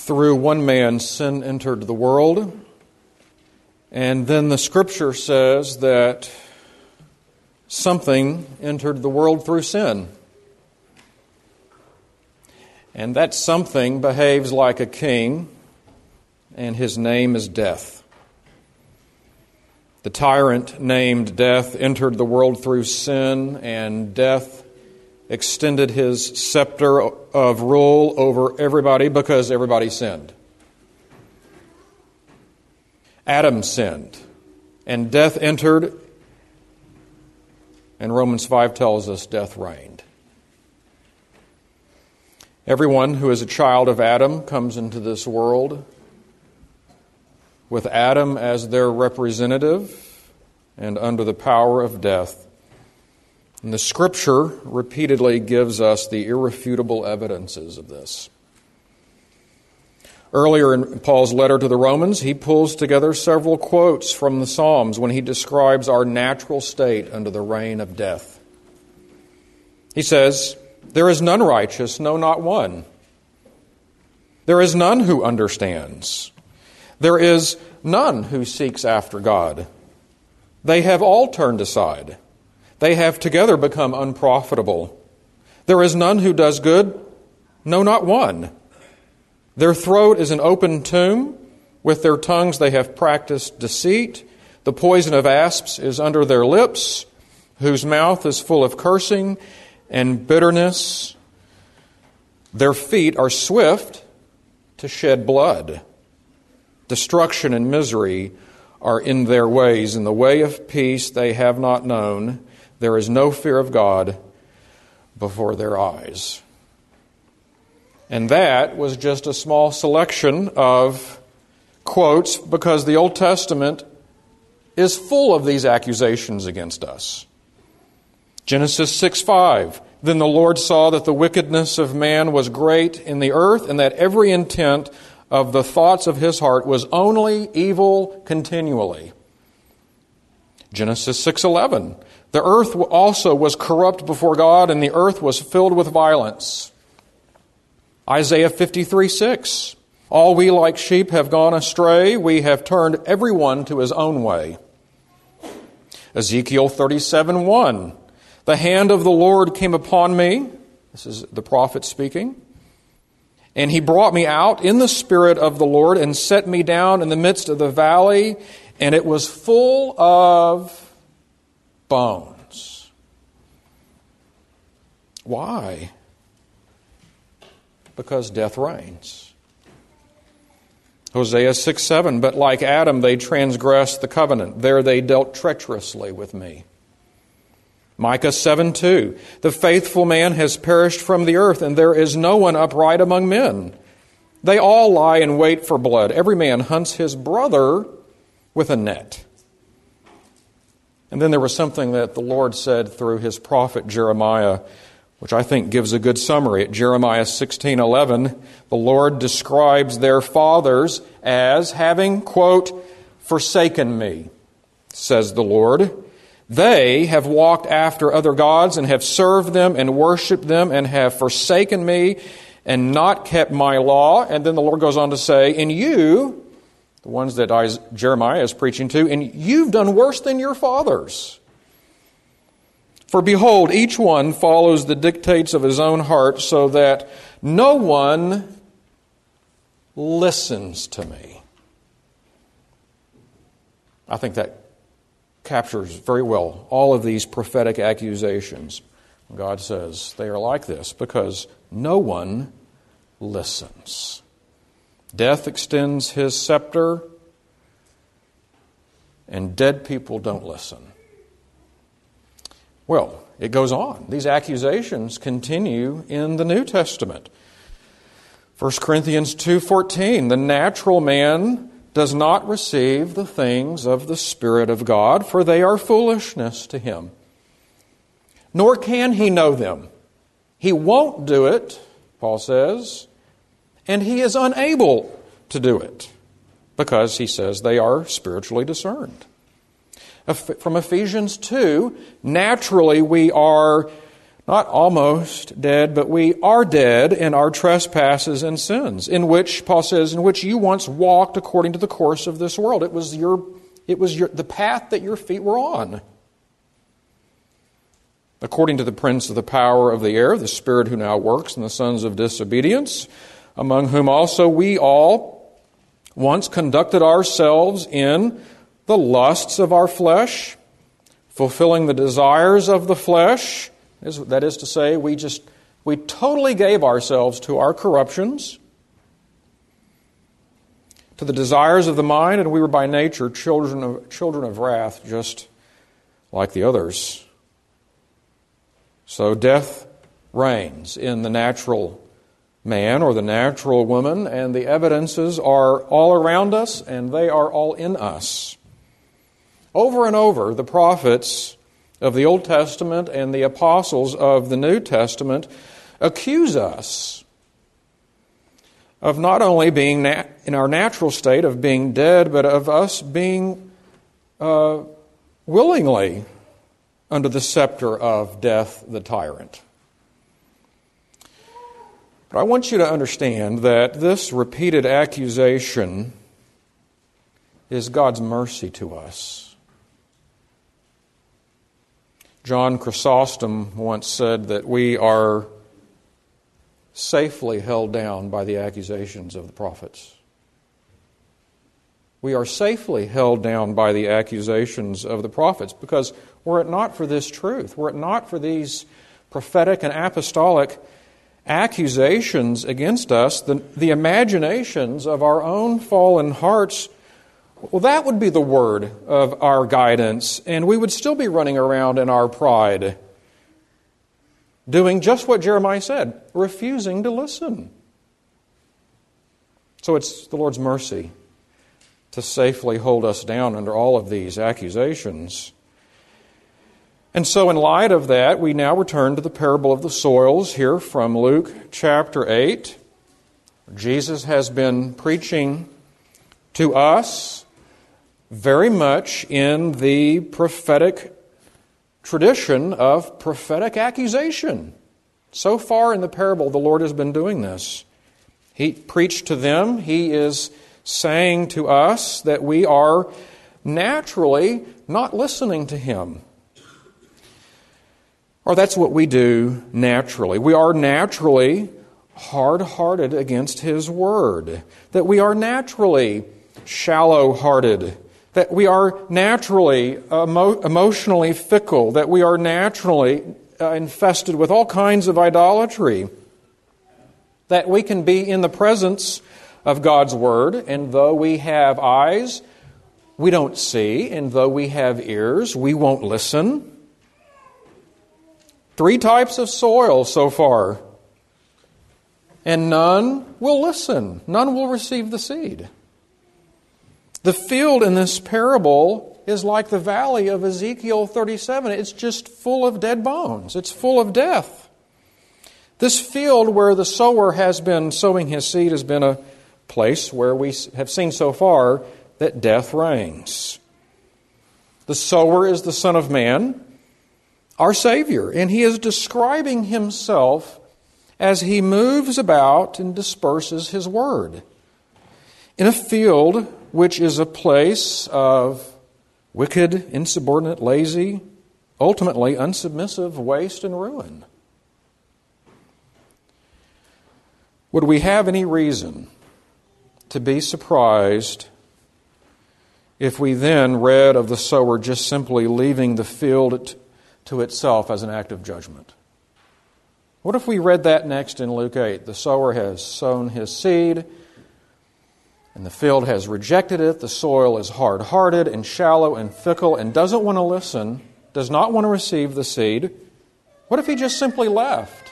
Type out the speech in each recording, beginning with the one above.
Through one man, sin entered the world. And then the Scripture says that something entered the world through sin. And that something behaves like a king, and his name is death. The tyrant named Death entered the world through sin, and death extended his scepter of rule over everybody because everybody sinned. Adam sinned, and death entered, and Romans 5 tells us death reigned. Everyone who is a child of Adam comes into this world with Adam as their representative and under the power of death. And the Scripture repeatedly gives us the irrefutable evidences of this. Earlier in Paul's letter to the Romans, he pulls together several quotes from the Psalms when he describes our natural state under the reign of death. He says, "There is none righteous, no, not one. There is none who understands. There is none who seeks after God. They have all turned aside. They have together become unprofitable. There is none who does good, no, not one. Their throat is an open tomb. With their tongues they have practiced deceit. The poison of asps is under their lips, whose mouth is full of cursing and bitterness. Their feet are swift to shed blood. Destruction and misery are in their ways. In the way of peace they have not known. There is no fear of God before their eyes." And that was just a small selection of quotes because the Old Testament is full of these accusations against us. Genesis 6:5, "Then the Lord saw that the wickedness of man was great in the earth, and that every intent of the thoughts of his heart was only evil continually." Genesis 6:11, "The earth also was corrupt before God, and the earth was filled with violence." Isaiah 53:6, "All we like sheep have gone astray. We have turned everyone to his own way." Ezekiel 37:1, "The hand of the Lord came upon me." This is the prophet speaking. "And he brought me out in the spirit of the Lord and set me down in the midst of the valley, and it was full of bones." Why? Because death reigns. Hosea 6:7, "But like Adam they transgressed the covenant. There they dealt treacherously with me." Micah 7:2, "The faithful man has perished from the earth, and there is no one upright among men. They all lie in wait for blood. Every man hunts his brother with a net." And then there was something that the Lord said through his prophet Jeremiah, which I think gives a good summary. At Jeremiah 16:11, the Lord describes their fathers as having, quote, "forsaken me, says the Lord. They have walked after other gods and have served them and worshipped them and have forsaken me and not kept my law." And then the Lord goes on to say, "And you," the ones that Jeremiah is preaching to, "and you've done worse than your fathers. For behold, each one follows the dictates of his own heart, so that no one listens to me." I think that captures very well all of these prophetic accusations. God says they are like this because no one listens. Death extends his scepter, and dead people don't listen. Well, it goes on. These accusations continue in the New Testament. 1 Corinthians 2:14, "The natural man does not receive the things of the Spirit of God, for they are foolishness to him. Nor can he know them. He won't do it," Paul says, "and he is unable to do it," because he says they are spiritually discerned. From Ephesians 2, naturally we are Not almost dead, but we are dead in our trespasses and sins, in which, Paul says, in which you once walked according to the course of this world. It was the path that your feet were on. According to the prince of the power of the air, the spirit who now works in the sons of disobedience, among whom also we all once conducted ourselves in the lusts of our flesh, fulfilling the desires of the flesh. That is to say, we totally gave ourselves to our corruptions, to the desires of the mind, and we were by nature children of wrath, just like the others. So death reigns in the natural man or the natural woman, and the evidences are all around us, and they are all in us. Over and over, the prophets of the Old Testament and the apostles of the New Testament accuse us of not only being in our natural state of being dead, but of us being willingly under the scepter of death, the tyrant. But I want you to understand that this repeated accusation is God's mercy to us. John Chrysostom once said that we are safely held down by the accusations of the prophets. We are safely held down by the accusations of the prophets because were it not for this truth, were it not for these prophetic and apostolic accusations against us, the imaginations of our own fallen hearts, well, that would be the word of our guidance, and we would still be running around in our pride, doing just what Jeremiah said, refusing to listen. So it's the Lord's mercy to safely hold us down under all of these accusations. And so in light of that, we now return to the parable of the soils here from Luke chapter 8. Jesus has been preaching to us very much in the prophetic tradition of prophetic accusation. So far in the parable, the Lord has been doing this. He preached to them. He is saying to us that we are naturally not listening to Him. Or that's what we do naturally. We are naturally hard-hearted against His Word. That we are naturally shallow-hearted. That we are naturally emotionally fickle. That we are naturally infested with all kinds of idolatry. That we can be in the presence of God's Word, and though we have eyes, we don't see, and though we have ears, we won't listen. 3 types of soil so far, and none will listen. None will receive the seed. The field in this parable is like the valley of Ezekiel 37. It's just full of dead bones. It's full of death. This field where the sower has been sowing his seed has been a place where we have seen so far that death reigns. The sower is the Son of Man, our Savior, and He is describing Himself as He moves about and disperses His Word in a field which is a place of wicked, insubordinate, lazy, ultimately unsubmissive waste and ruin. Would we have any reason to be surprised if we then read of the sower just simply leaving the field to itself as an act of judgment? What if we read that next in Luke 8? The sower has sown his seed, and the field has rejected it. The soil is hard-hearted and shallow and fickle and doesn't want to listen, does not want to receive the seed. What if he just simply left?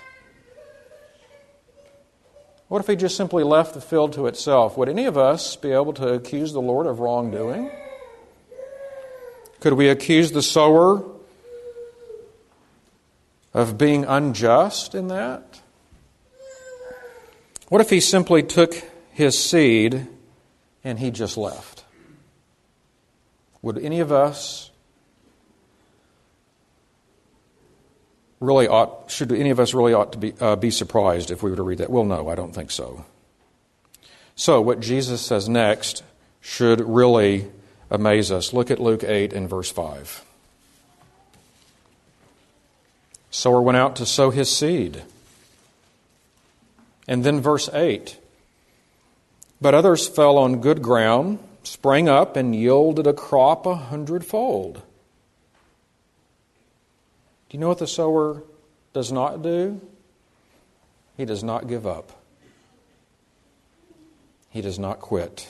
What if he just simply left the field to itself? Would any of us be able to accuse the Lord of wrongdoing? Could we accuse the sower of being unjust in that? What if he simply took his seed and he just left? Would any of us should any of us really ought to be surprised if we were to read that? Well, no, I don't think so. So what Jesus says next should really amaze us. Look at Luke 8 and verse 5. Sower went out to sow his seed. And then verse 8. But others fell on good ground, sprang up, and yielded a crop 100-fold. Do you know what the sower does not do? He does not give up. He does not quit.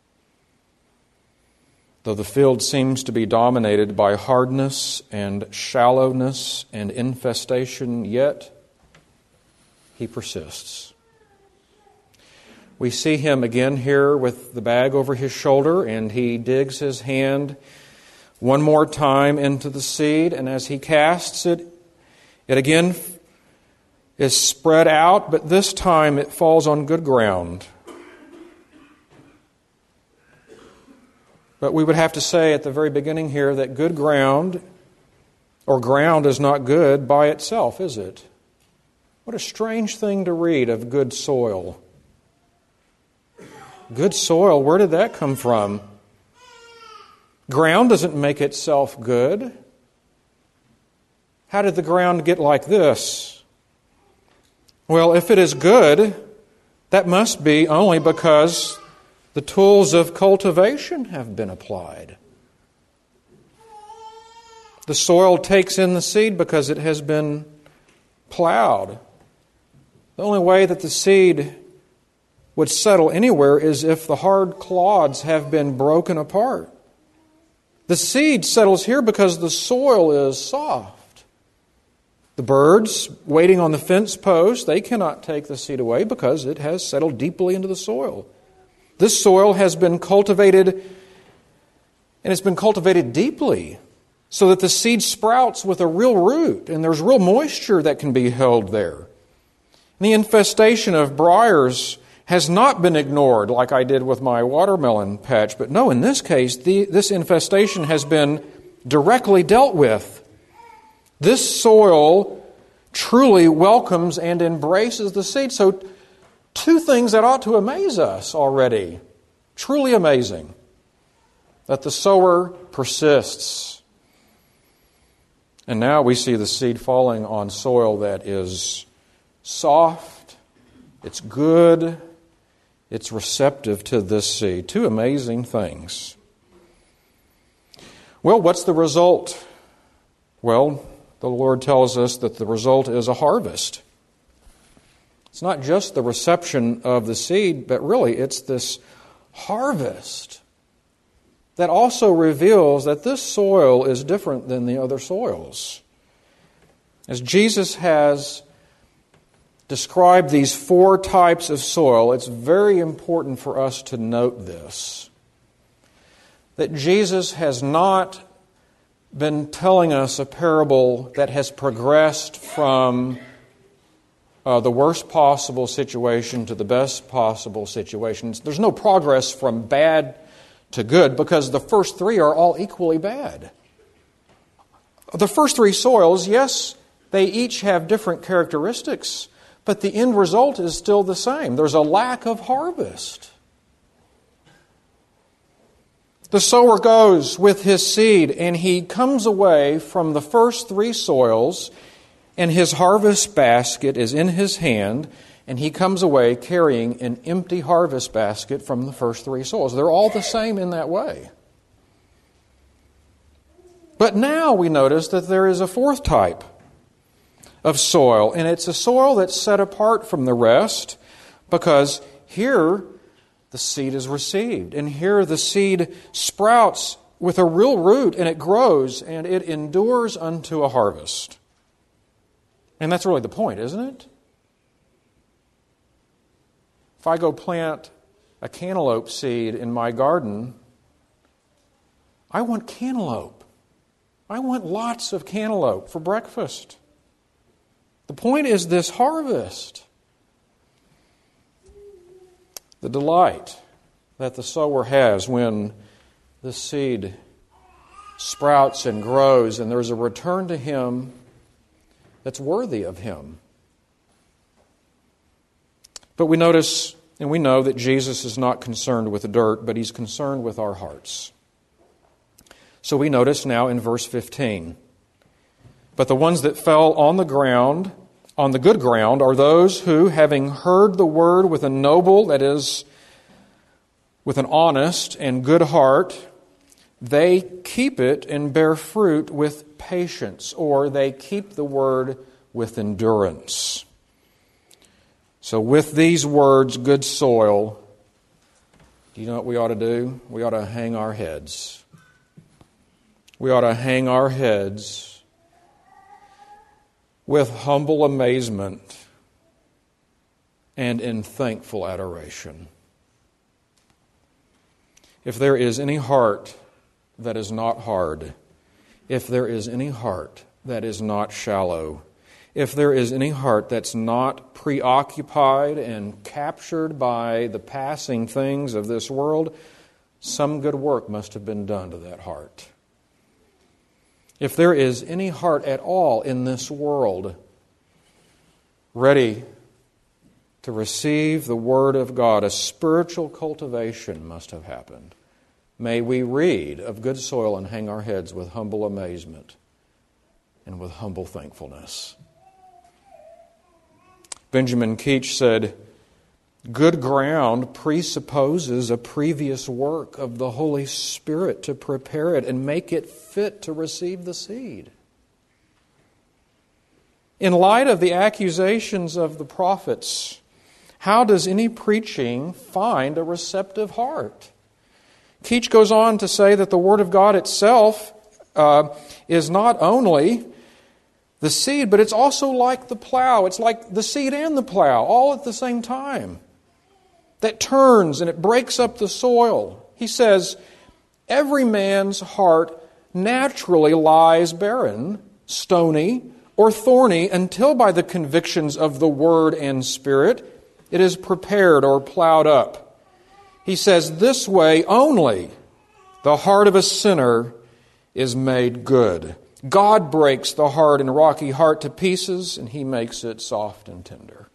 Though the field seems to be dominated by hardness and shallowness and infestation, yet he persists. We see him again here with the bag over his shoulder, and he digs his hand one more time into the seed, and as he casts it, it again is spread out, but this time it falls on good ground. But we would have to say at the very beginning here that good ground, or ground, is not good by itself, is it? What a strange thing to read of good soil. Good soil, where did that come from? Ground doesn't make itself good. How did the ground get like this? Well, if it is good, that must be only because the tools of cultivation have been applied. The soil takes in the seed because it has been plowed. The only way that the seed would settle anywhere is if the hard clods have been broken apart. The seed settles here because the soil is soft. The birds waiting on the fence post, they cannot take the seed away because it has settled deeply into the soil. This soil has been cultivated, and it's been cultivated deeply so that the seed sprouts with a real root, and there's real moisture that can be held there. And the infestation of briars has not been ignored like I did with my watermelon patch. But no, in this case, this infestation has been directly dealt with. This soil truly welcomes and embraces the seed. So two things that ought to amaze us already. Truly amazing. That the sower persists. And now we see the seed falling on soil that is soft, it's good, it's receptive to this seed. Two amazing things. Well, what's the result? Well, the Lord tells us that the result is a harvest. It's not just the reception of the seed, but really it's this harvest that also reveals that this soil is different than the other soils. As Jesus has described these four types of soil, it's very important for us to note this. That Jesus has not been telling us a parable that has progressed from the worst possible situation to the best possible situation. There's no progress from bad to good because the first three are all equally bad. The first three soils, yes, they each have different characteristics, but the end result is still the same. There's a lack of harvest. The sower goes with his seed and he comes away from the first three soils, and his harvest basket is in his hand, and he comes away carrying an empty harvest basket from the first three soils. They're all the same in that way. But now we notice that there is a fourth type of soil, and it's a soil that's set apart from the rest because here the seed is received, and here the seed sprouts with a real root, and it grows, and it endures unto a harvest. And that's really the point, isn't it? If I go plant a cantaloupe seed in my garden, I want cantaloupe. I want lots of cantaloupe for breakfast. The point is this harvest. The delight that the sower has when the seed sprouts and grows and there's a return to him that's worthy of Him. But we notice and we know that Jesus is not concerned with the dirt, but He's concerned with our hearts. So we notice now in verse 15, but the ones that fell on the ground, on the good ground, are those who, having heard the word with a noble, that is, with an honest and good heart, they keep it and bear fruit with patience, or they keep the word with endurance. So with these words, good soil, do you know what we ought to do? We ought to hang our heads. We ought to hang our heads with humble amazement and in thankful adoration. If there is any heart that is not hard, if there is any heart that is not shallow, if there is any heart that's not preoccupied and captured by the passing things of this world, some good work must have been done to that heart. If there is any heart at all in this world ready to receive the Word of God, a spiritual cultivation must have happened. May we read of good soil and hang our heads with humble amazement and with humble thankfulness. Benjamin Keach said, good ground presupposes a previous work of the Holy Spirit to prepare it and make it fit to receive the seed. In light of the accusations of the prophets, how does any preaching find a receptive heart? Keach goes on to say that the Word of God itself is not only the seed, but it's also like the plow. It's like the seed and the plow, all at the same time. That turns and it breaks up the soil. He says, every man's heart naturally lies barren, stony, or thorny until by the convictions of the Word and Spirit it is prepared or plowed up. He says, this way only the heart of a sinner is made good. God breaks the hard and rocky heart to pieces, and He makes it soft and tender.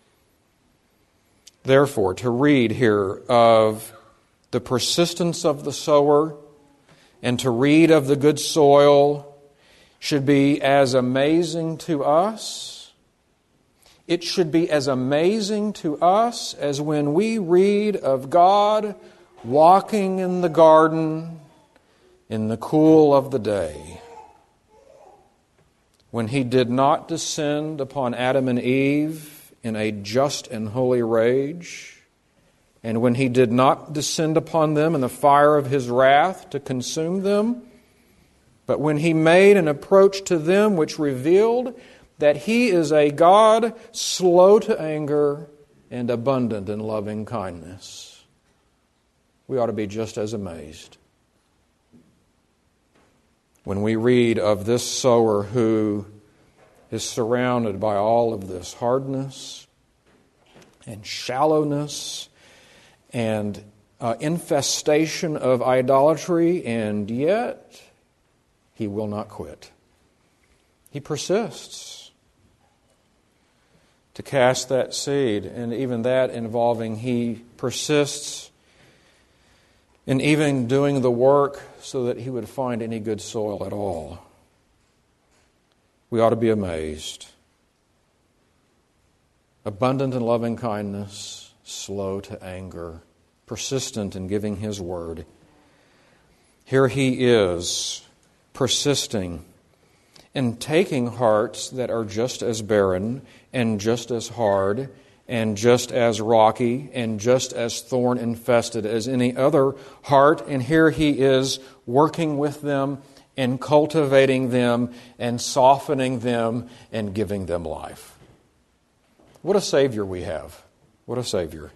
Therefore, to read here of the persistence of the sower and to read of the good soil should be as amazing to us. It should be as amazing to us as when we read of God walking in the garden in the cool of the day, when He did not descend upon Adam and Eve in a just and holy rage, and when He did not descend upon them in the fire of His wrath to consume them, but when He made an approach to them which revealed that He is a God slow to anger and abundant in loving kindness. We ought to be just as amazed when we read of this sower who is surrounded by all of this hardness and shallowness and infestation of idolatry, and yet he will not quit. He persists to cast that seed, and even that involving he persists in even doing the work so that he would find any good soil at all. We ought to be amazed. Abundant in loving kindness, slow to anger, persistent in giving His word. Here he is, persisting in taking hearts that are just as barren and just as hard and just as rocky and just as thorn-infested as any other heart. And here he is working with them and cultivating them and softening them and giving them life. What a Savior we have. What a Savior.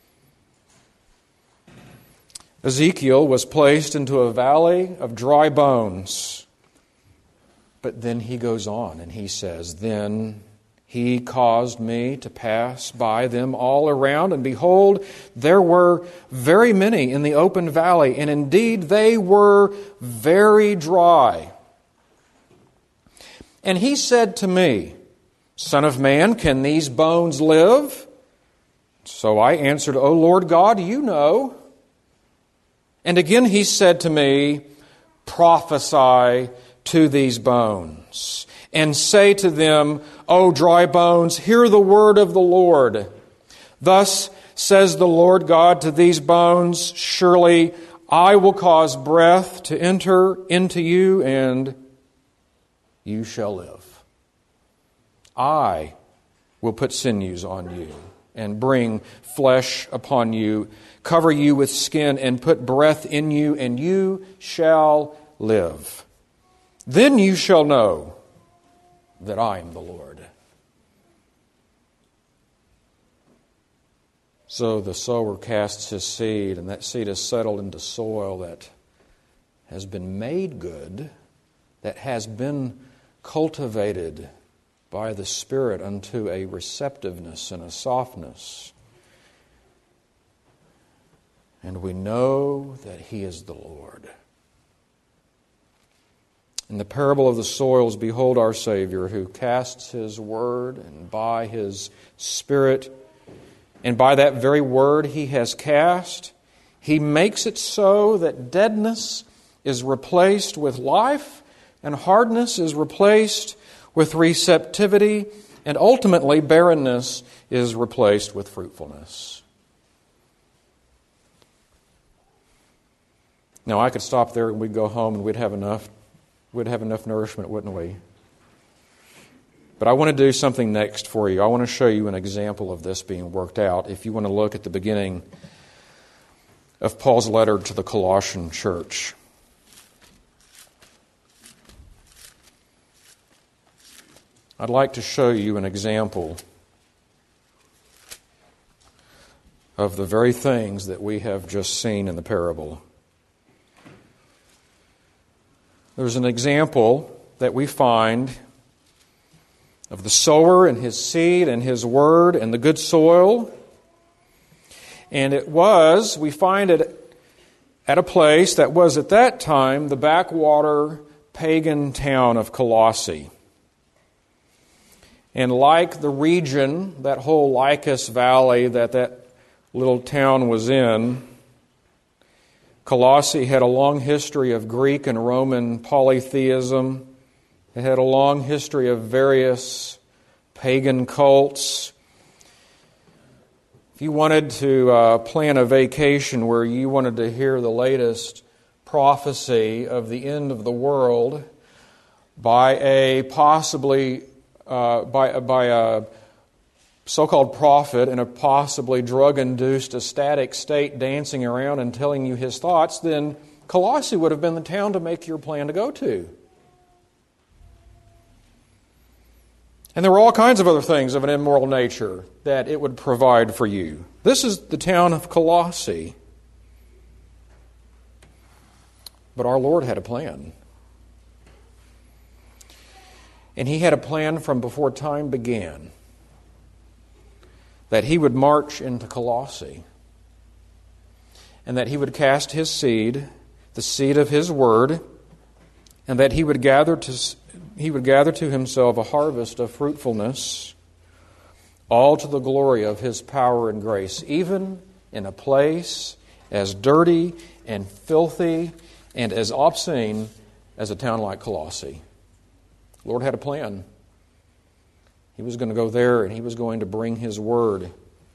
Ezekiel was placed into a valley of dry bones. But then he goes on and he says, then He caused me to pass by them all around, and behold, there were very many in the open valley, and indeed they were very dry. And He said to me, Son of man, can these bones live? So I answered, O Lord God, you know. And again he said to me, prophesy to these bones, and say to them, O dry bones, hear the word of the Lord. Thus says the Lord God to these bones, surely I will cause breath to enter into you, and you shall live. I will put sinews on you, and bring flesh upon you, cover you with skin, and put breath in you, and you shall live. Then you shall know that I am the Lord. So the sower casts his seed, and that seed is settled into soil that has been made good, that has been cultivated by the Spirit unto a receptiveness and a softness. And we know that He is the Lord. In the parable of the soils, behold our Savior, who casts His word, and by His Spirit, and by that very word He has cast, He makes it so that deadness is replaced with life, and hardness is replaced with receptivity, and ultimately barrenness is replaced with fruitfulness. Now I could stop there and we'd go home and we'd have enough nourishment, wouldn't we? But I want to do something next for you. I want to show you an example of this being worked out. If you want to look at the beginning of Paul's letter to the Colossian church. I'd like to show you an example of the very things that we have just seen in the parable. There's an example that we find of the sower and his seed and his word and the good soil. And we find it at a place that was at that time the backwater pagan town of Colossae. And like the region, that whole Lycus Valley that little town was in, Colossae had a long history of Greek and Roman polytheism. It had a long history of various pagan cults. If you wanted to plan a vacation where you wanted to hear the latest prophecy of the end of the world by a so-called prophet in a possibly drug-induced ecstatic state dancing around and telling you his thoughts, then Colossae would have been the town to make your plan to go to. And there were all kinds of other things of an immoral nature that it would provide for you. This is the town of Colossae. But our Lord had a plan. And He had a plan from before time began, that He would march into Colossae, and that He would cast His seed, the seed of His word, and that He would gather to Himself a harvest of fruitfulness, all to the glory of His power and grace, even in a place as dirty and filthy and as obscene as a town like Colossae. The Lord had a plan. He was going to go there and He was going to bring His word.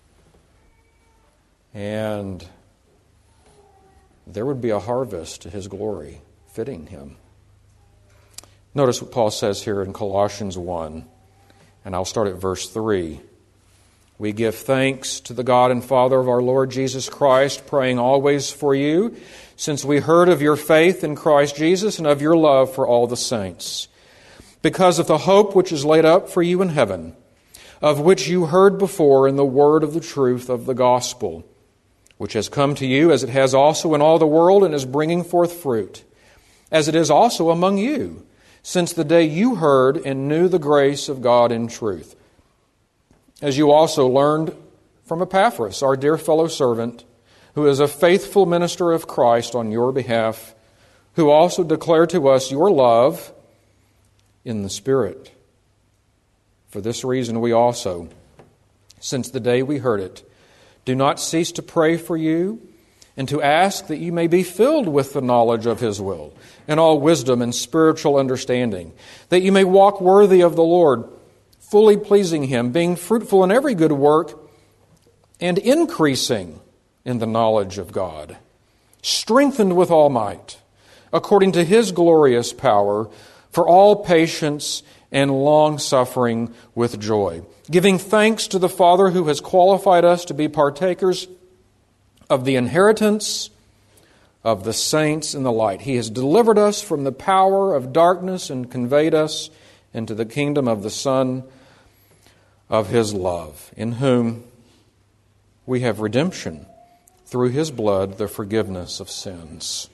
And there would be a harvest to His glory, fitting Him. Notice what Paul says here in Colossians 1, and I'll start at verse 3. We give thanks to the God and Father of our Lord Jesus Christ, praying always for you, since we heard of your faith in Christ Jesus and of your love for all the saints, because of the hope which is laid up for you in heaven, of which you heard before in the word of the truth of the gospel, which has come to you as it has also in all the world and is bringing forth fruit, as it is also among you, since the day you heard and knew the grace of God in truth, as you also learned from Epaphras, our dear fellow servant, who is a faithful minister of Christ on your behalf, who also declared to us your love in the Spirit. For this reason we also, since the day we heard it, do not cease to pray for you and to ask that you may be filled with the knowledge of His will and all wisdom and spiritual understanding, that you may walk worthy of the Lord, fully pleasing Him, being fruitful in every good work and increasing in the knowledge of God, strengthened with all might, according to His glorious power, for all patience and long-suffering with joy, giving thanks to the Father who has qualified us to be partakers of the inheritance of the saints in the light. He has delivered us from the power of darkness and conveyed us into the kingdom of the Son of His love, in whom we have redemption through His blood, the forgiveness of sins.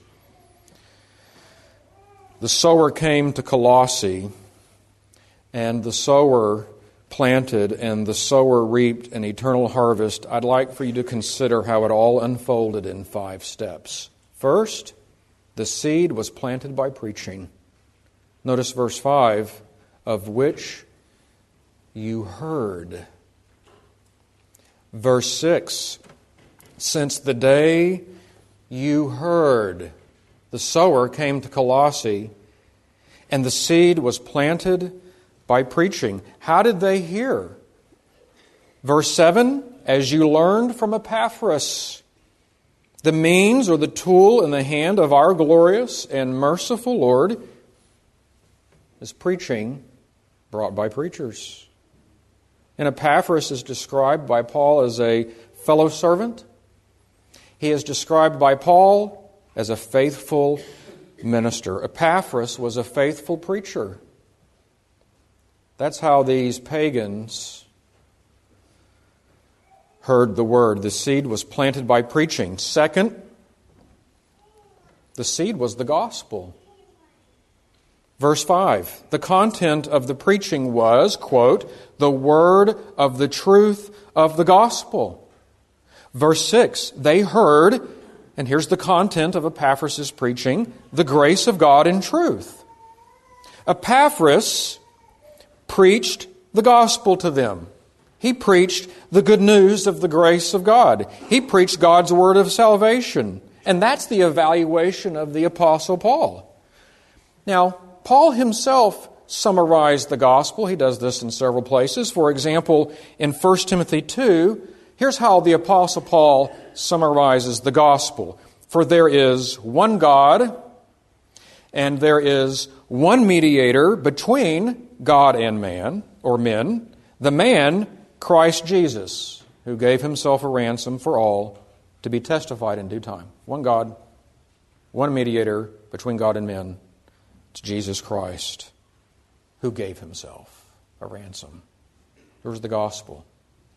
The sower came to Colossae, and the sower planted, and the sower reaped an eternal harvest. I'd like for you to consider how it all unfolded in 5 steps. First, the seed was planted by preaching. Notice verse 5, of which you heard. Verse 6, since the day you heard. The sower came to Colossae, and the seed was planted by preaching. How did they hear? Verse 7, as you learned from Epaphras, the means or the tool in the hand of our glorious and merciful Lord is preaching brought by preachers. And Epaphras is described by Paul as a fellow servant. He is described by Paul as a faithful minister. Epaphras was a faithful preacher. That's how these pagans heard the word. The seed was planted by preaching. Second, the seed was the gospel. Verse 5, the content of the preaching was, quote, the word of the truth of the gospel. Verse 6, they heard, and here's the content of Epaphras' preaching, the grace of God in truth. Epaphras preached the gospel to them. He preached the good news of the grace of God. He preached God's word of salvation. And that's the evaluation of the Apostle Paul. Now, Paul himself summarized the gospel. He does this in several places. For example, in 1 Timothy 2, here's how the Apostle Paul summarizes the gospel. For there is one God, and there is one mediator between God and man, or men, the man, Christ Jesus, who gave Himself a ransom for all to be testified in due time. One God, one mediator between God and men. It's Jesus Christ, who gave Himself a ransom. Here's the gospel.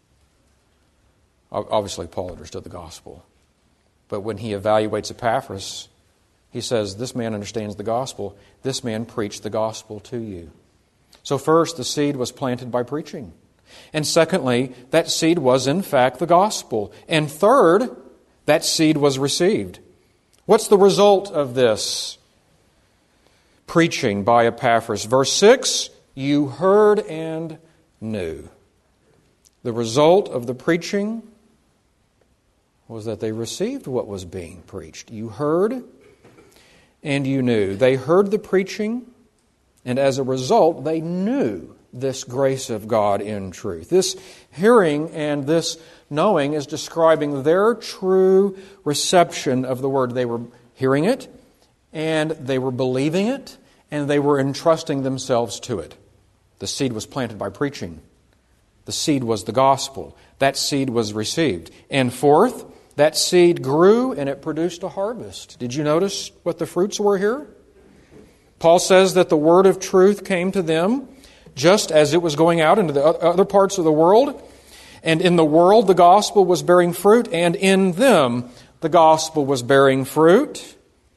Obviously, Paul understood the gospel. But when he evaluates Epaphras, he says, this man understands the gospel. This man preached the gospel to you. So first, the seed was planted by preaching. And secondly, that seed was in fact the gospel. And third, that seed was received. What's the result of this preaching by Epaphras? Verse 6, you heard and knew. The result of the preaching was that they received what was being preached. You heard and you knew. They heard the preaching, and as a result, they knew this grace of God in truth. This hearing and this knowing is describing their true reception of the Word. They were hearing it, and they were believing it, and they were entrusting themselves to it. The seed was planted by preaching. The seed was the gospel. That seed was received. And fourth, that seed grew and it produced a harvest. Did you notice what the fruits were here? Paul says that the word of truth came to them just as it was going out into the other parts of the world. And in the world, the gospel was bearing fruit, and in them, the gospel was bearing fruit.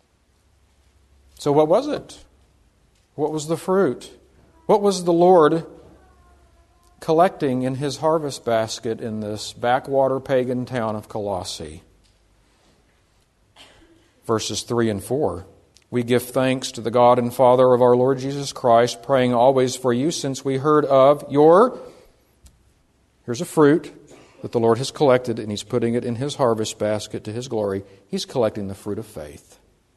So what was it? What was the fruit? What was the Lord collecting in His harvest basket in this backwater pagan town of Colossae? Verses 3 and 4. We give thanks to the God and Father of our Lord Jesus Christ, praying always for you, since we heard of here's a fruit that the Lord has collected, and He's putting it in His harvest basket to His glory. He's collecting the fruit of faith.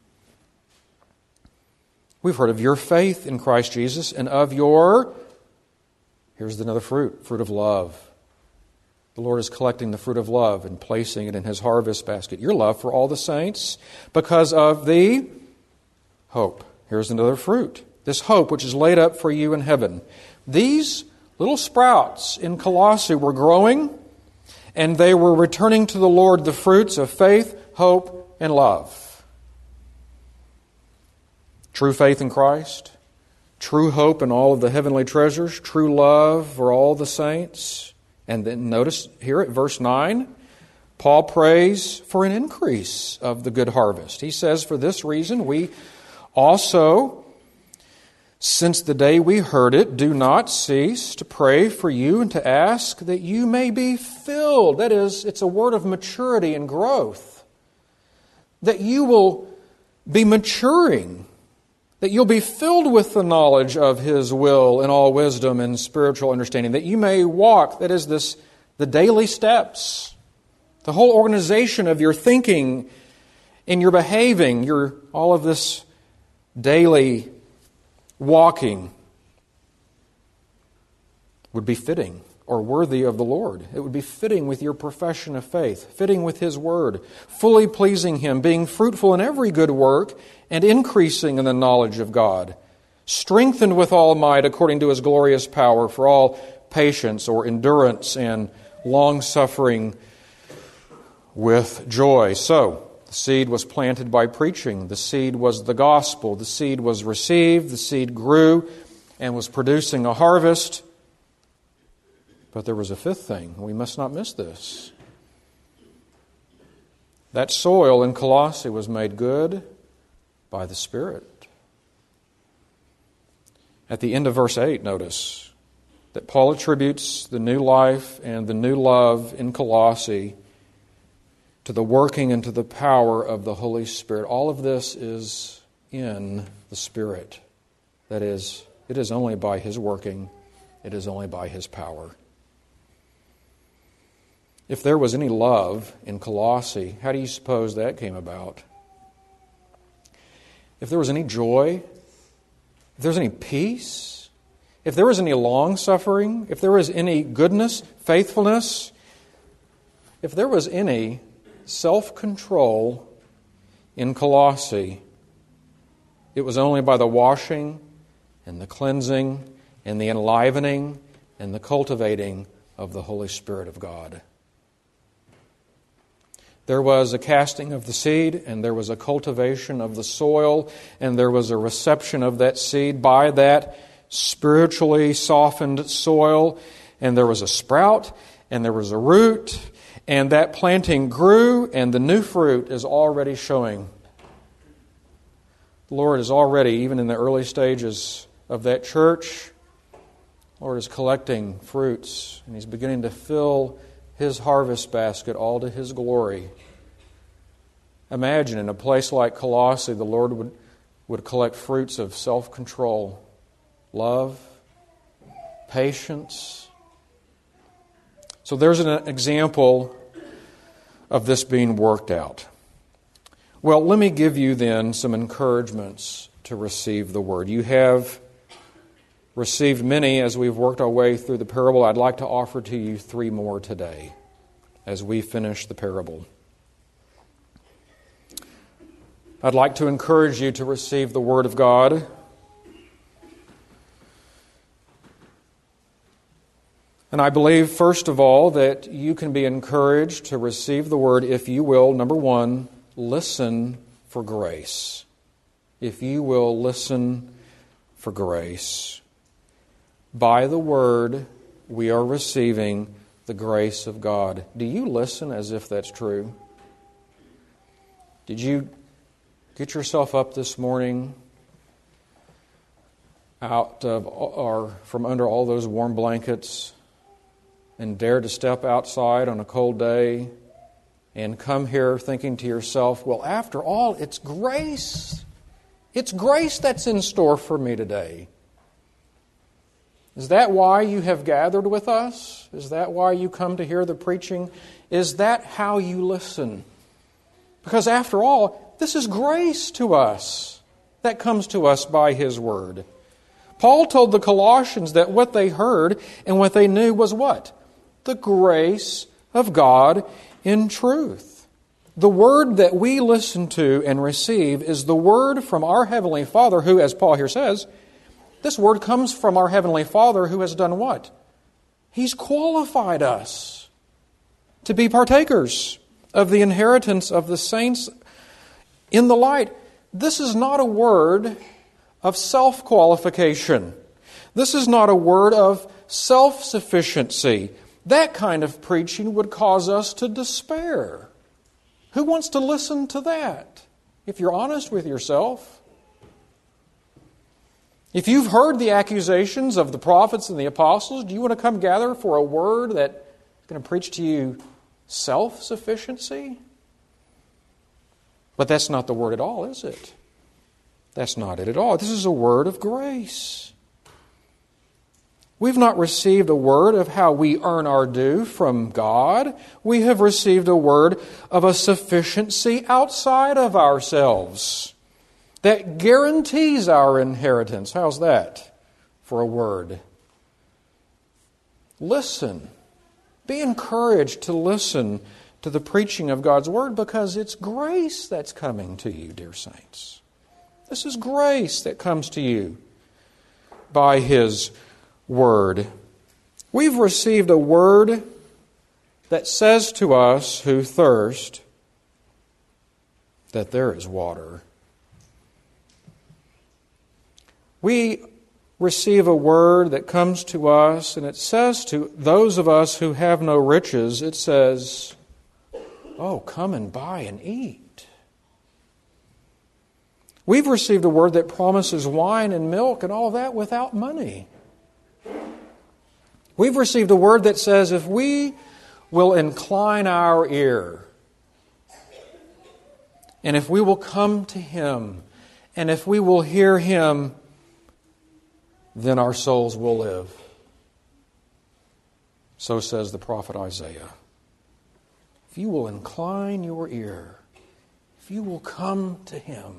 We've heard of your faith in Christ Jesus and of here's another fruit of love. The Lord is collecting the fruit of love and placing it in His harvest basket. Your love for all the saints because of the hope. Here's another fruit. This hope which is laid up for you in heaven. These little sprouts in Colossae were growing, and they were returning to the Lord the fruits of faith, hope, and love. True faith in Christ, true hope in all of the heavenly treasures, true love for all the saints. And then notice here at verse 9, Paul prays for an increase of the good harvest. He says, for this reason we also, since the day we heard it, do not cease to pray for you and to ask that you may be filled. That is, it's a word of maturity and growth. That you will be maturing. That you'll be filled with the knowledge of His will in all wisdom and spiritual understanding. That you may walk, that is the daily steps. The whole organization of your thinking and your behaving, all of this daily walking would be fitting or worthy of the Lord. It would be fitting with your profession of faith, fitting with His Word, fully pleasing Him, being fruitful in every good work, and increasing in the knowledge of God, strengthened with all might according to His glorious power for all patience or endurance and long-suffering with joy. So, the seed was planted by preaching. The seed was the gospel. The seed was received. The seed grew and was producing a harvest. But there was a fifth thing. We must not miss this. That soil in Colossae was made good by the Spirit. At the end of verse 8, notice that Paul attributes the new life and the new love in Colossae to the working and to the power of the Holy Spirit. All of this is in the Spirit. That is, it is only by His working, it is only by His power. If there was any love in Colossae, how do you suppose that came about? If there was any joy, if there was any peace, if there was any long-suffering, if there was any goodness, faithfulness, if there was any self-control in Colossae, it was only by the washing and the cleansing and the enlivening and the cultivating of the Holy Spirit of God. There was a casting of the seed, and there was a cultivation of the soil, and there was a reception of that seed by that spiritually softened soil, and there was a sprout, and there was a root, and that planting grew, and the new fruit is already showing. The Lord is already, even in the early stages of that church, the Lord is collecting fruits, and He's beginning to fill His harvest basket all to His glory. Imagine in a place like Colossae, the Lord would collect fruits of self-control, love, patience. So there's an example of this being worked out. Well, let me give you then some encouragements to receive the Word. You have received many as we've worked our way through the parable. I'd like to offer to you 3 more today as we finish the parable. I'd like to encourage you to receive the Word of God. And I believe, first of all, that you can be encouraged to receive the Word if you will, number 1, listen for grace. If you will listen for grace. By the Word, we are receiving the grace of God. Do you listen as if that's true? Did you get yourself up this morning out of or from under all those warm blankets and dare to step outside on a cold day and come here thinking to yourself, well, after all, it's grace. It's grace that's in store for me today. Is that why you have gathered with us? Is that why you come to hear the preaching? Is that how you listen? Because after all, this is grace to us that comes to us by His Word. Paul told the Colossians that what they heard and what they knew was what? The grace of God in truth. The Word that we listen to and receive is the Word from our Heavenly Father who, as Paul here says, this Word comes from our Heavenly Father who has done what? He's qualified us to be partakers of the inheritance of the saints in the light. This is not a word of self-qualification. This is not a word of self-sufficiency. That kind of preaching would cause us to despair. Who wants to listen to that? If you're honest with yourself. If you've heard the accusations of the prophets and the apostles, do you want to come gather for a word that's going to preach to you self-sufficiency? But that's not the word at all, is it? That's not it at all. This is a word of grace. We've not received a word of how we earn our due from God. We have received a word of a sufficiency outside of ourselves that guarantees our inheritance. How's that for a word? Listen. Be encouraged to listen to the preaching of God's Word because it's grace that's coming to you, dear saints. This is grace that comes to you by His Word. We've received a Word that says to us who thirst that there is water. We receive a word that comes to us, and it says to those of us who have no riches, it says, oh, come and buy and eat. We've received a word that promises wine and milk and all that without money. We've received a word that says if we will incline our ear, and if we will come to Him, and if we will hear Him, then our souls will live. So says the prophet Isaiah. If you will incline your ear, if you will come to Him,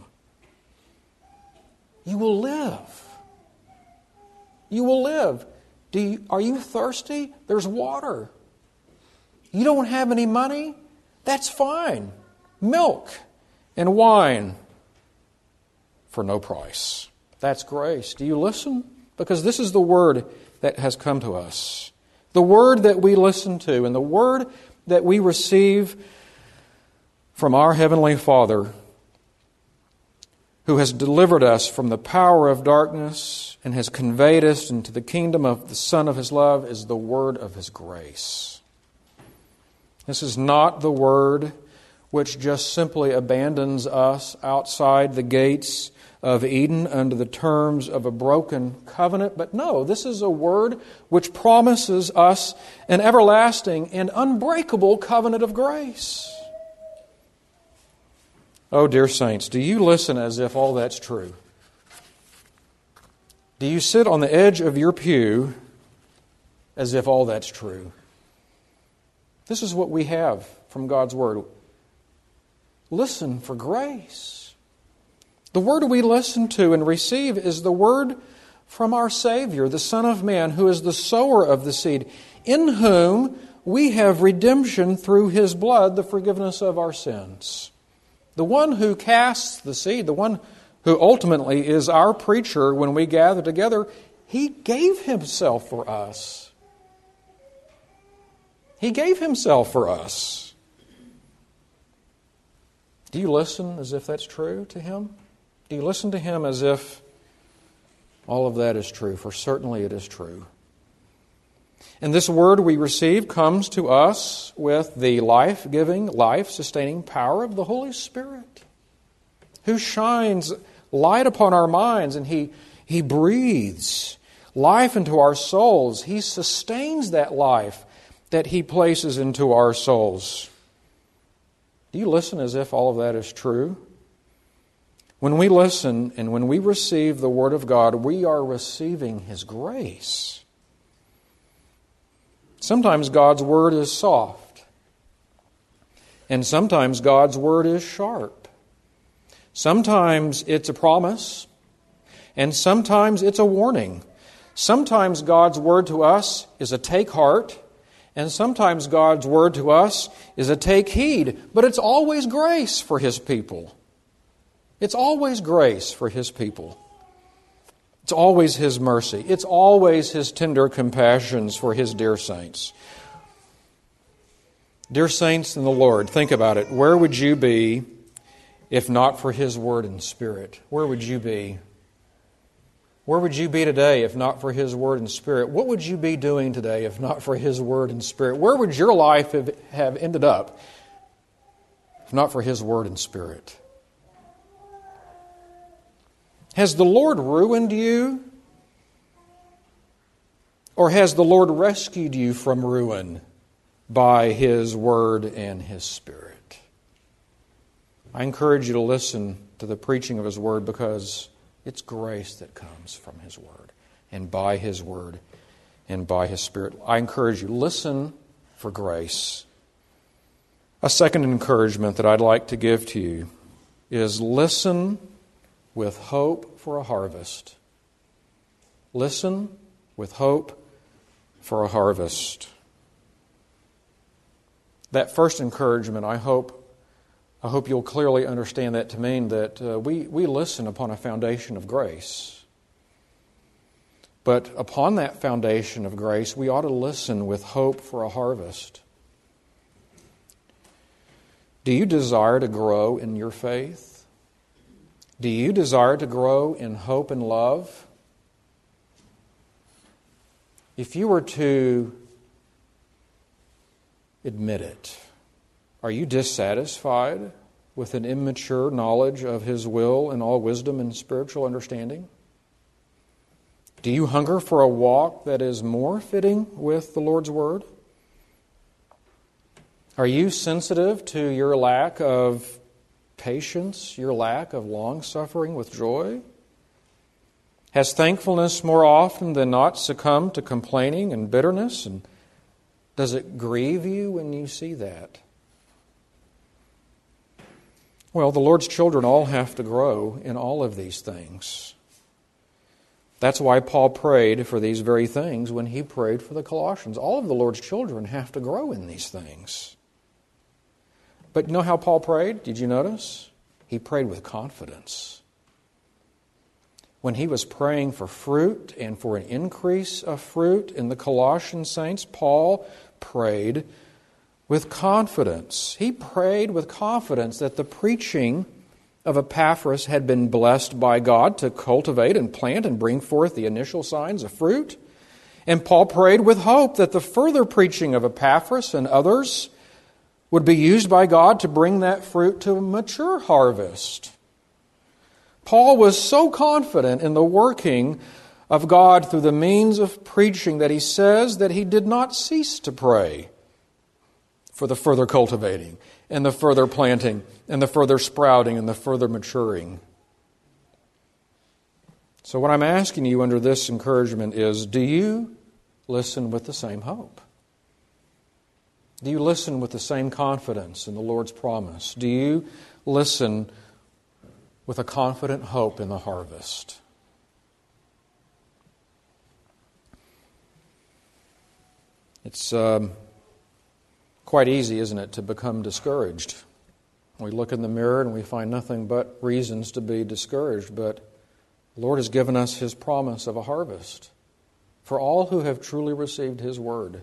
you will live. You will live. Are you thirsty? There's water. You don't have any money? That's fine. Milk and wine for no price. That's grace. Do you listen? Because this is the word that has come to us. The word that we listen to and the word that we receive from our Heavenly Father who has delivered us from the power of darkness and has conveyed us into the kingdom of the Son of His love is the word of His grace. This is not the word which just simply abandons us outside the gates of Eden under the terms of a broken covenant. But no, this is a word which promises us an everlasting and unbreakable covenant of grace. Oh, dear saints, do you listen as if all that's true? Do you sit on the edge of your pew as if all that's true? This is what we have from God's Word. Listen for grace. The word we listen to and receive is the word from our Savior, the Son of Man, who is the sower of the seed, in whom we have redemption through His blood, the forgiveness of our sins. The one who casts the seed, the one who ultimately is our preacher when we gather together, He gave Himself for us. He gave Himself for us. Do you listen as if that's true to Him? Do you listen to Him as if all of that is true? For certainly it is true. And this word we receive comes to us with the life-giving, life-sustaining power of the Holy Spirit, who shines light upon our minds, and He breathes life into our souls. He sustains that life that He places into our souls. Do you listen as if all of that is true? When we listen and when we receive the Word of God, we are receiving His grace. Sometimes God's Word is soft. And sometimes God's Word is sharp. Sometimes it's a promise. And sometimes it's a warning. Sometimes God's Word to us is a take heart. And sometimes God's Word to us is a take heed. But it's always grace for His people. It's always grace for His people. It's always His mercy. It's always His tender compassions for His dear saints. Dear saints in the Lord, think about it. Where would you be if not for His Word and Spirit? Where would you be? Where would you be today if not for His Word and Spirit? What would you be doing today if not for His Word and Spirit? Where would your life have ended up if not for His Word and Spirit? Has the Lord ruined you? Or has the Lord rescued you from ruin by His Word and His Spirit? I encourage you to listen to the preaching of His Word, because it's grace that comes from His Word and by His Word and by His Spirit. I encourage you, listen for grace. A second encouragement that I'd like to give to you is listen with hope for a harvest. Listen with hope for a harvest. That first encouragement, I hope you'll clearly understand that to mean that we listen upon a foundation of grace. But upon that foundation of grace, we ought to listen with hope for a harvest. Do you desire to grow in your faith? Do you desire to grow in hope and love? If you were to admit it, are you dissatisfied with an immature knowledge of His will and all wisdom and spiritual understanding? Do you hunger for a walk that is more fitting with the Lord's Word? Are you sensitive to your lack of patience, your lack of long-suffering with joy? Has thankfulness more often than not succumbed to complaining and bitterness? And does it grieve you when you see that? Well, the Lord's children all have to grow in all of these things. That's why Paul prayed for these very things when he prayed for the Colossians. All of the Lord's children have to grow in these things. But you know how Paul prayed? Did you notice? He prayed with confidence. When he was praying for fruit and for an increase of fruit in the Colossian saints, Paul prayed with confidence. He prayed with confidence that the preaching of Epaphras had been blessed by God to cultivate and plant and bring forth the initial signs of fruit. And Paul prayed with hope that the further preaching of Epaphras and others would be used by God to bring that fruit to a mature harvest. Paul was so confident in the working of God through the means of preaching that he says that he did not cease to pray for the further cultivating and the further planting and the further sprouting and the further maturing. So what I'm asking you under this encouragement is, do you listen with the same hope? Do you listen with the same confidence in the Lord's promise? Do you listen with a confident hope in the harvest? It's quite easy, isn't it, to become discouraged. We look in the mirror and we find nothing but reasons to be discouraged, but the Lord has given us His promise of a harvest for all who have truly received His word.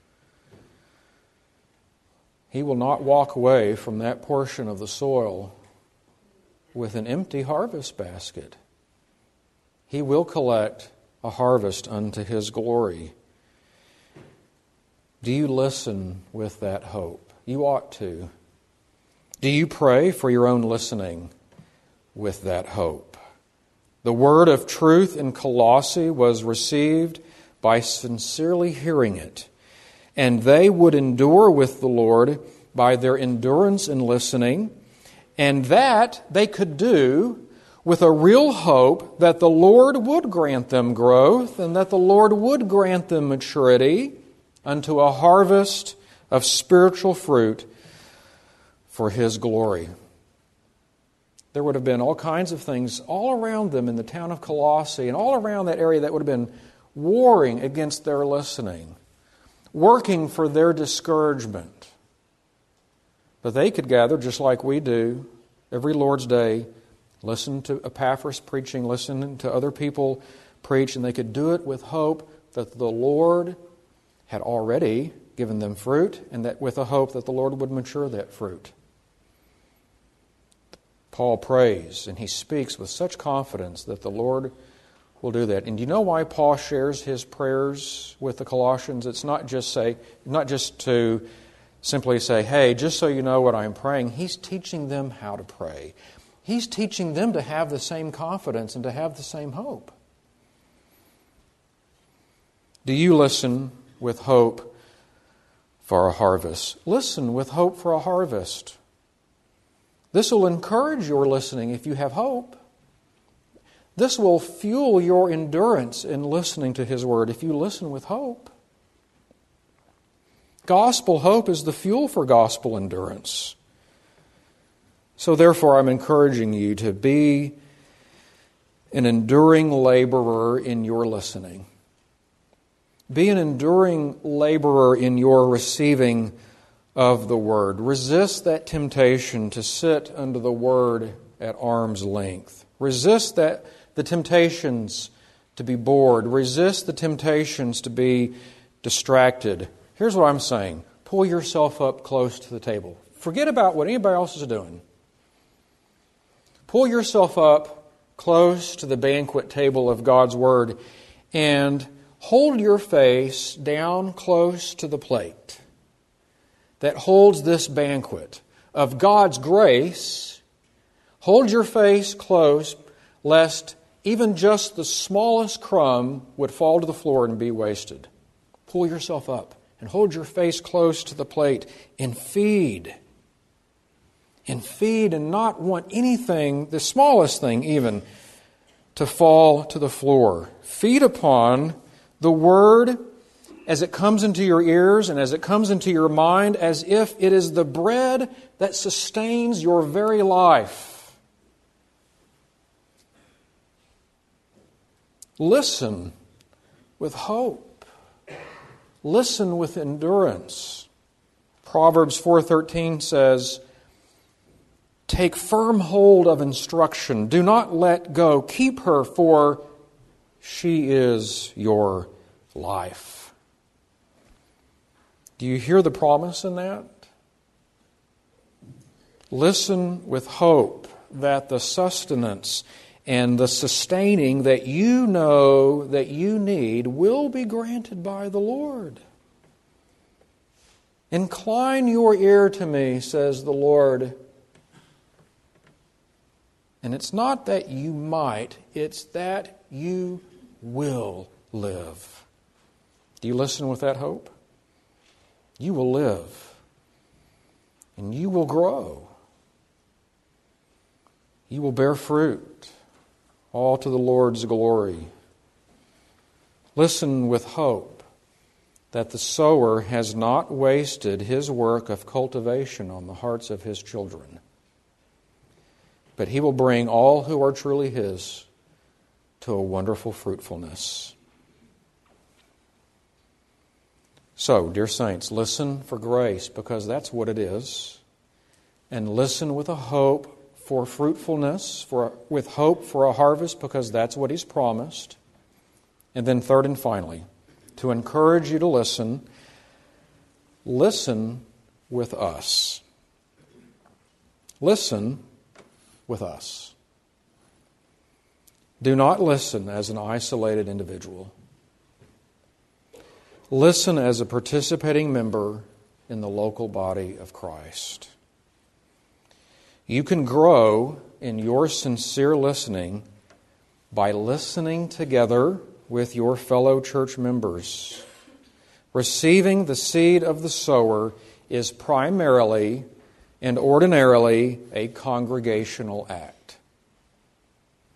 He will not walk away from that portion of the soil with an empty harvest basket. He will collect a harvest unto His glory. Do you listen with that hope? You ought to. Do you pray for your own listening with that hope? The word of truth in Colossae was received by sincerely hearing it, and they would endure with the Lord by their endurance in listening, and that they could do with a real hope that the Lord would grant them growth and that the Lord would grant them maturity unto a harvest of spiritual fruit for His glory. There would have been all kinds of things all around them in the town of Colossae and all around that area that would have been warring against their listening, working for their discouragement. But they could gather just like we do every Lord's Day, listen to Epaphras preaching, listen to other people preach, and they could do it with hope that the Lord had already given them fruit, and that with a hope that the Lord would mature that fruit. Paul prays, and he speaks with such confidence that the Lord will do that. And do you know why Paul shares his prayers with the Colossians? It's not just to simply say, hey, just so you know what I'm praying. He's teaching them how to pray. He's teaching them to have the same confidence and to have the same hope. Do you listen with hope for a harvest? Listen with hope for a harvest. This will encourage your listening if you have hope. This will fuel your endurance in listening to His Word if you listen with hope. Gospel hope is the fuel for gospel endurance. So therefore, I'm encouraging you to be an enduring laborer in your listening. Be an enduring laborer in your receiving of the Word. Resist that temptation to sit under the Word at arm's length. Resist the temptations to be bored. Resist the temptations to be distracted. Here's what I'm saying. Pull yourself up close to the table. Forget about what anybody else is doing. Pull yourself up close to the banquet table of God's Word and hold your face down close to the plate that holds this banquet of God's grace. Hold your face close, lest even just the smallest crumb would fall to the floor and be wasted. Pull yourself up and hold your face close to the plate and feed. And feed and not want anything, the smallest thing even, to fall to the floor. Feed upon the Word as it comes into your ears and as it comes into your mind, as if it is the bread that sustains your very life. Listen with hope. Listen with endurance. Proverbs 4:13 says, take firm hold of instruction. Do not let go. Keep her, for she is your life. Do you hear the promise in that? Listen with hope that the sustenance and the sustaining that you know that you need will be granted by the Lord. Incline your ear to me, says the Lord. And it's not that you might, it's that you will live. Do you listen with that hope? You will live. And you will grow. You will bear fruit, all to the Lord's glory. Listen with hope that the sower has not wasted his work of cultivation on the hearts of his children, but he will bring all who are truly his to a wonderful fruitfulness. So, dear saints, listen for grace, because that's what it is. And listen with a hope for fruitfulness, with hope for a harvest, because that's what He's promised. And then third and finally, to encourage you to listen with us. Listen with us. Do not listen as an isolated individual. Listen as a participating member in the local body of Christ. You can grow in your sincere listening by listening together with your fellow church members. Receiving the seed of the sower is primarily and ordinarily a congregational act.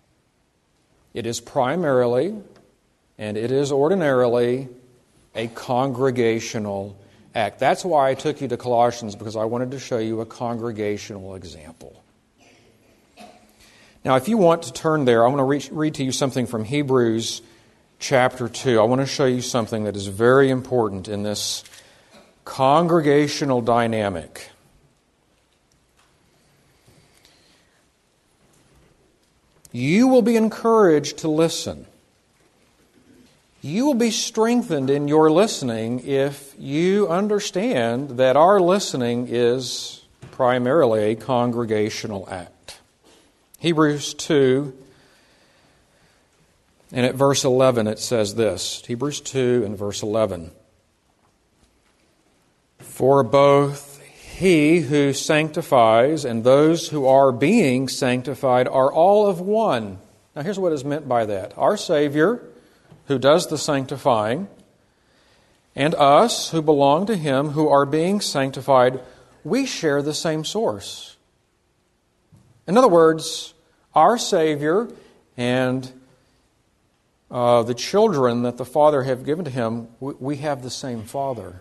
It is primarily, and it is ordinarily, a congregational act. That's why I took you to Colossians, because I wanted to show you a congregational example. Now, if you want to turn there, I want to read to you something from Hebrews chapter 2. I want to show you something that is very important in this congregational dynamic. You will be encouraged to listen. You will be strengthened in your listening if you understand that our listening is primarily a congregational act. Hebrews 2, and at verse 11 it says this. Hebrews 2 and verse 11. For both He who sanctifies and those who are being sanctified are all of one. Now here's what is meant by that. Our Savior, who does the sanctifying, and us who belong to Him who are being sanctified, we share the same source. In other words, our Savior and the children that the Father have given to Him, we have the same Father.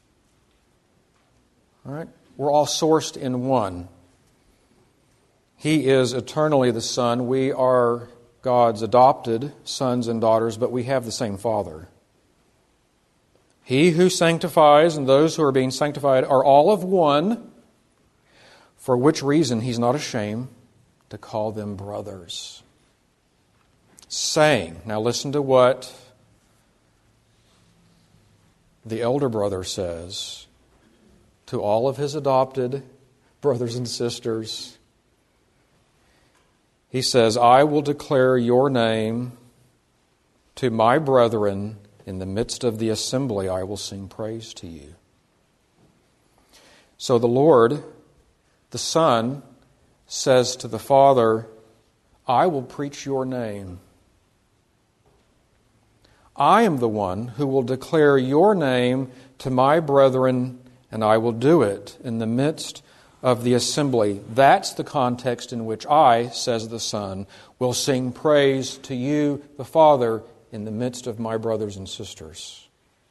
All right? We're all sourced in one. He is eternally the Son. We are God's adopted sons and daughters, but we have the same Father. He who sanctifies and those who are being sanctified are all of one, for which reason He's not ashamed to call them brothers. Saying, now listen to what the elder brother says to all of his adopted brothers and sisters. He says, I will declare your name to my brethren. In the midst of the assembly, I will sing praise to you. So the Lord, the Son, says to the Father, I will preach your name. I am the one who will declare your name to my brethren, and I will do it in the midst of the assembly. That's the context in which I, says the Son, will sing praise to you, the Father, in the midst of my brothers and sisters.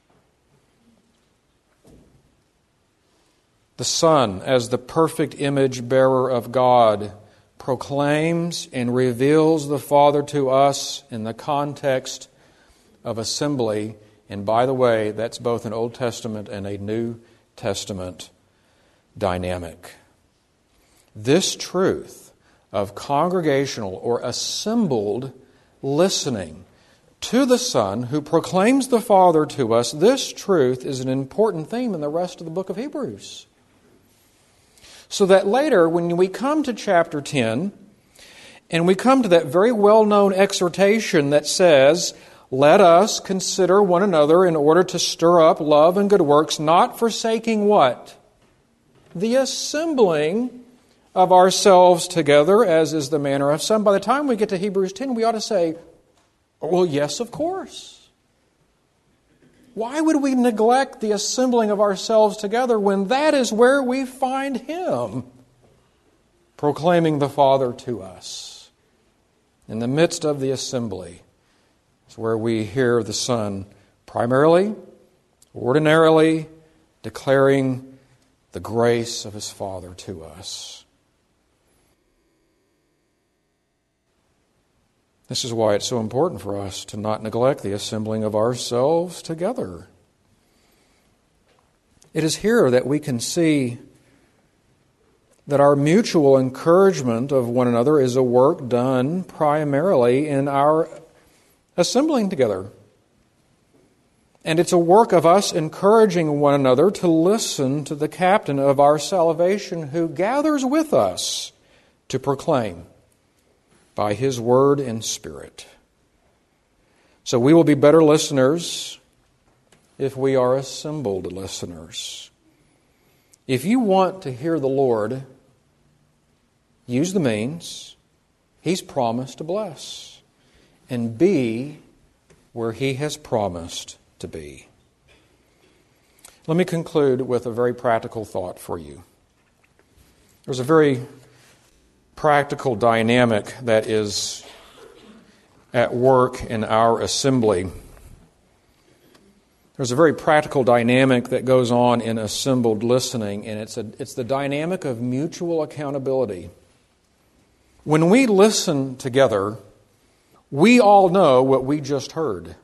The Son, as the perfect image bearer of God, proclaims and reveals the Father to us in the context of assembly. And by the way, that's both an Old Testament and a New Testament dynamic. This truth of congregational or assembled listening to the Son who proclaims the Father to us, this truth is an important theme in the rest of the book of Hebrews. So that later, when we come to chapter 10, and we come to that very well-known exhortation that says, let us consider one another in order to stir up love and good works, not forsaking what? The assembling of ourselves together, as is the manner of some. By the time we get to Hebrews 10, we ought to say, well, yes, of course. Why would we neglect the assembling of ourselves together when that is where we find Him proclaiming the Father to us? In the midst of the assembly is where we hear the Son primarily, ordinarily declaring the grace of His Father to us. This is why it's so important for us to not neglect the assembling of ourselves together. It is here that we can see that our mutual encouragement of one another is a work done primarily in our assembling together. And it's a work of us encouraging one another to listen to the captain of our salvation who gathers with us to proclaim by His Word and Spirit. So we will be better listeners if we are assembled listeners. If you want to hear the Lord, use the means He's promised to bless and be where He has promised to be. Let me conclude with a very practical thought for you. There's a very practical dynamic that is at work in our assembly. There's a very practical dynamic that goes on in assembled listening, and it's the dynamic of mutual accountability. When we listen together, we all know what we just heard.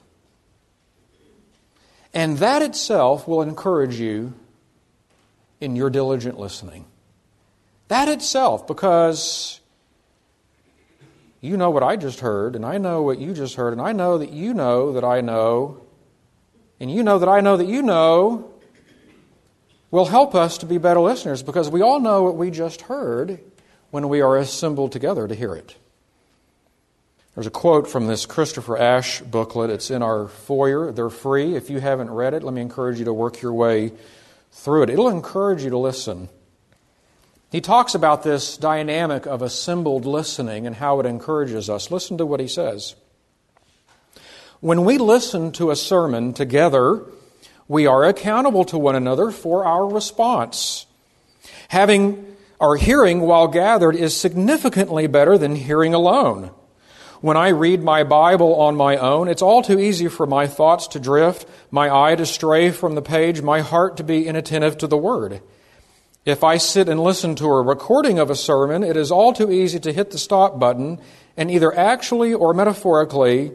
And that itself will encourage you in your diligent listening. That itself, because you know what I just heard, and I know what you just heard, and I know that you know that I know, and you know that I know that you know, will help us to be better listeners, because we all know what we just heard when we are assembled together to hear it. There's a quote from this Christopher Ash booklet. It's in our foyer. They're free. If you haven't read it, let me encourage you to work your way through it. It'll encourage you to listen. He talks about this dynamic of assembled listening and how it encourages us. Listen to what he says. When we listen to a sermon together, we are accountable to one another for our response. Having or hearing while gathered is significantly better than hearing alone. When I read my Bible on my own, it's all too easy for my thoughts to drift, my eye to stray from the page, my heart to be inattentive to the Word. If I sit and listen to a recording of a sermon, it is all too easy to hit the stop button and either actually or metaphorically,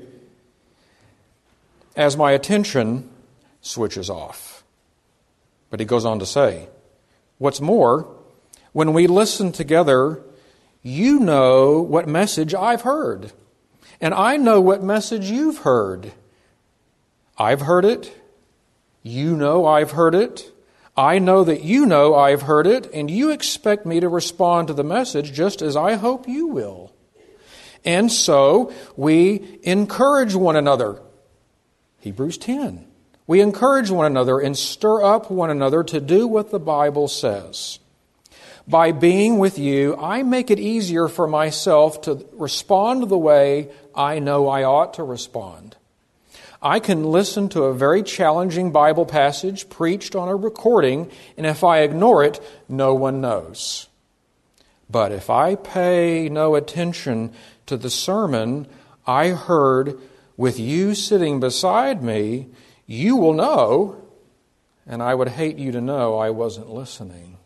as my attention switches off. But he goes on to say, what's more, when we listen together, you know what message I've heard, and I know what message you've heard. I've heard it. You know I've heard it. I know that you know I've heard it, and you expect me to respond to the message just as I hope you will. And so we encourage one another. Hebrews 10. We encourage one another and stir up one another to do what the Bible says. By being with you, I make it easier for myself to respond the way I know I ought to respond. I can listen to a very challenging Bible passage preached on a recording, and if I ignore it, no one knows. But if I pay no attention to the sermon I heard with you sitting beside me, you will know, and I would hate you to know I wasn't listening.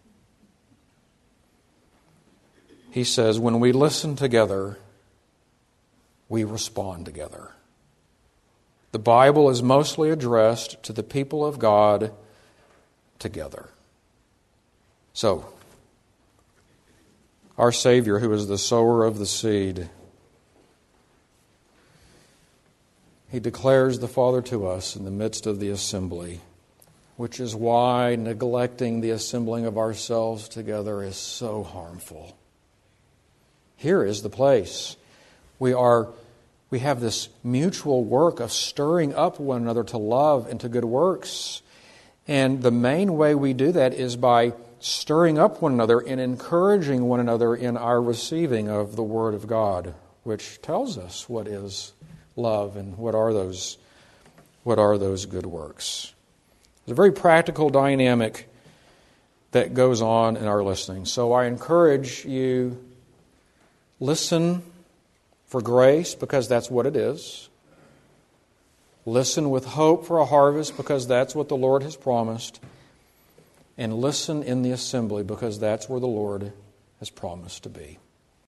He says, when we listen together, we respond together. The Bible is mostly addressed to the people of God together. So, our Savior, who is the sower of the seed, He declares the Father to us in the midst of the assembly, which is why neglecting the assembling of ourselves together is so harmful. Here is the place. We have this mutual work of stirring up one another to love and to good works. And the main way we do that is by stirring up one another and encouraging one another in our receiving of the Word of God, which tells us what is love and what are those good works. There's a very practical dynamic that goes on in our listening. So I encourage you, listen for grace, because that's what it is. Listen with hope for a harvest, because that's what the Lord has promised. And listen in the assembly, because that's where the Lord has promised to be.